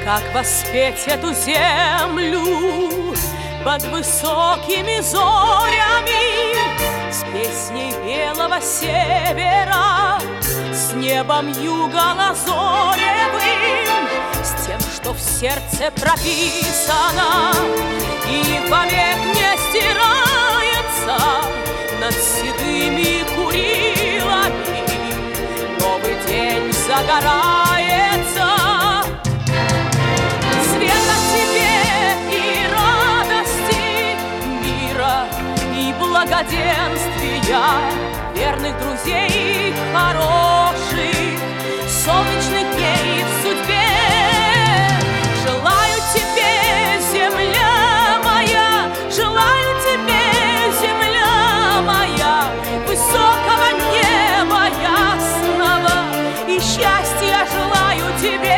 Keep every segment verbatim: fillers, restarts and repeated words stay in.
Как воспеть эту землю под высокими зорями, с песней белого севера, с небом юго-лазоревым, с тем, что в сердце прописано и вовек не стирается над седыми Курилами. Новый день загорается. Света тебе и радости, мира и благоденствия, верных друзей хороших, солнечных дней в судьбе. Желаю тебе, земля моя, желаю тебе, земля моя, высокого неба ясного, и счастья желаю тебе.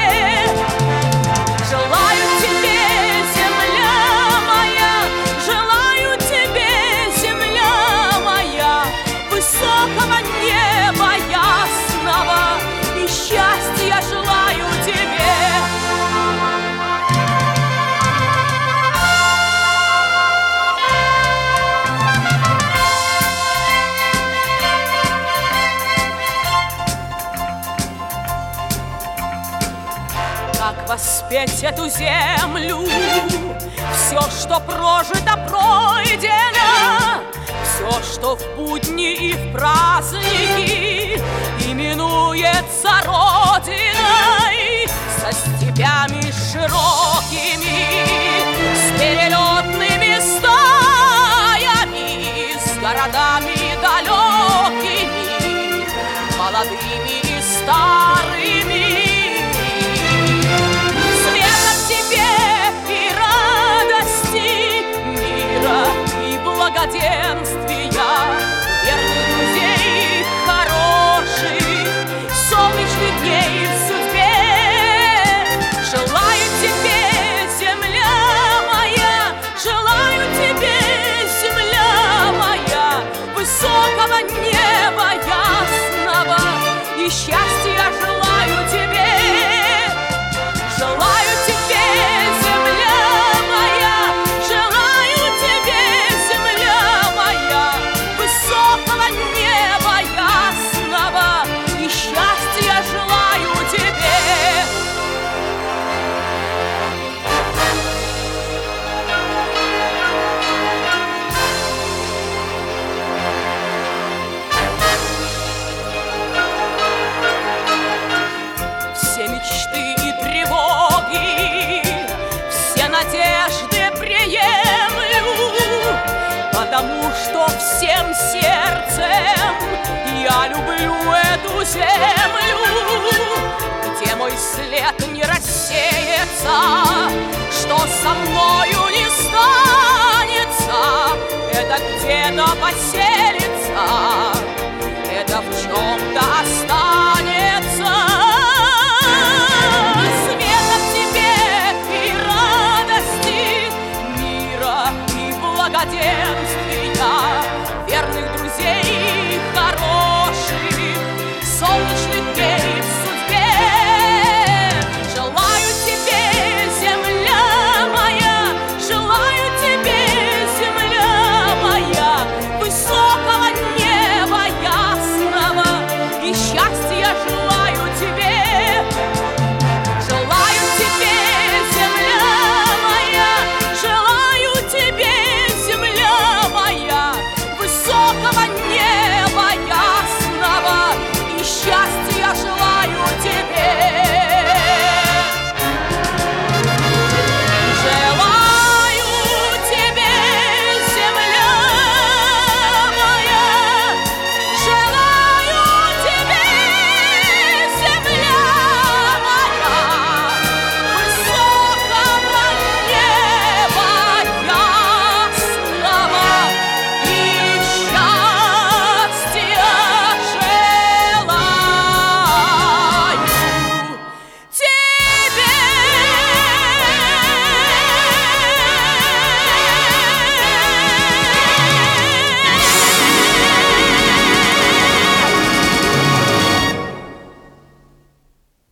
Желаю тебе, земля моя, желаю тебе, земля моя, высокого неба ясного, и счастья желаю тебе. Как воспеть эту землю? Все, что прожито, пройдено, все, что в будни и в праздники именуется Родиной, со степями широкими, с перелетными стаями, с городами далекими, молодыми и старыми. Благоденствия, верных друзей хороших, солнечных дней в судьбе. Желаю тебе, земля моя, желаю тебе, земля моя, высокого неба ясного, и счастья желаю тебе. Желаю тебе, земля моя, желаю тебе, высокого неба ясного, и счастья желаю тебе. Все мечты и тревоги, все надежды приемлю, потому что всем сердцем я люблю эту землю, где мой след не рассеется, что со мною не станется, это где-то поселится